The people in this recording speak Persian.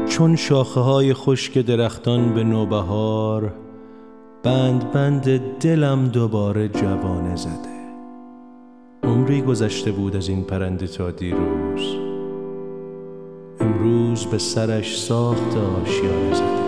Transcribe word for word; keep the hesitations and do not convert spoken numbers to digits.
چون شاخه های خشک درختان به نوبهار، بند بند دلم دوباره جوانه زده. عمری گذشته بود از این پرنده تا دیروز، امروز به سرش ساخت آشیانه زده.